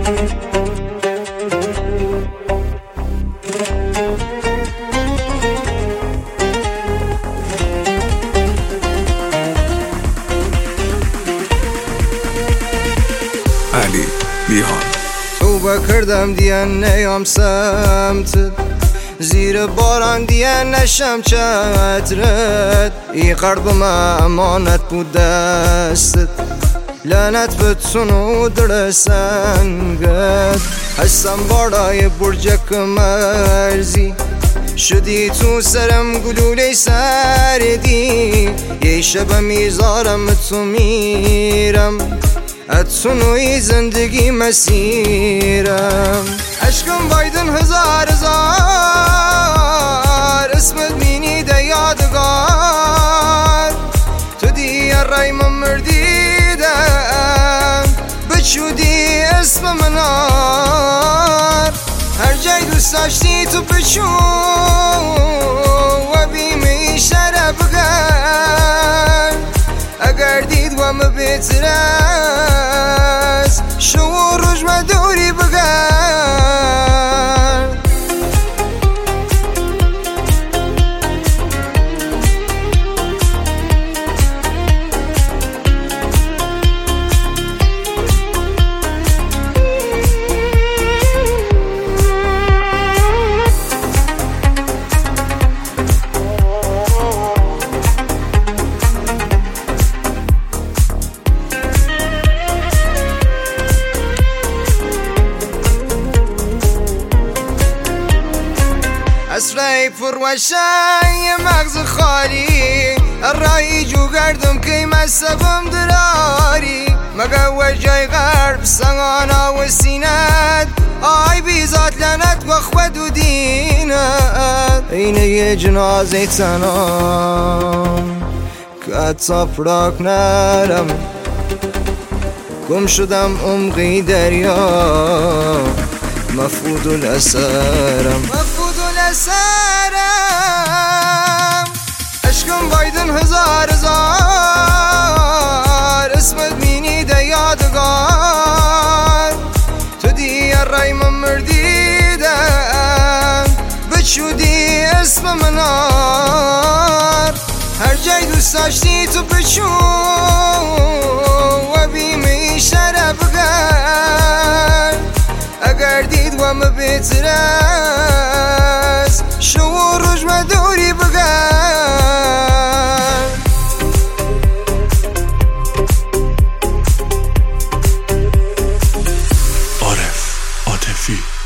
علی بیهان توبه کردم دیان نیام سمتت، زیر باران دیان نشم چترت. ای قلبم امانت بود دستت، لعنت بتون و در سنگت. هستم بالای برجک مرزی، شدی تو سرم گلوله سردی. یه شب میذارم تو میرم، اتونوی زندگی مسیرم. عشقم بایدن هزار هزار، اسمت بینی ده یادگار. تو دیگه رای من مردیدم، بچودی اسم منار. هر جای دوست داشتی تو بچو و بیمی شرف بگر. اگر دید و مبیتر است، شو روش و دوری بگر. اسرای فروشای مغز خالی، الرای جو گردم که مصبم دراری. مگه وجای غرب سنگانا و سینت، آی بیزاد لعنت و خود و دینت. اینه یه جنازه تنام که تفرق نرم، گم شدم عمقی دریا، مفقود الاسرم. عشقم بایدن هزار هزار، اسمت بینی ده یادگار. تو دیگه رای من مردیدم، بچودی اسم منار. هر جای دوست داشتی تو بچو و بیمی شرف بگر. اگر دید و مبیتر است، شو روش و دوری بگر. عارف عاطفی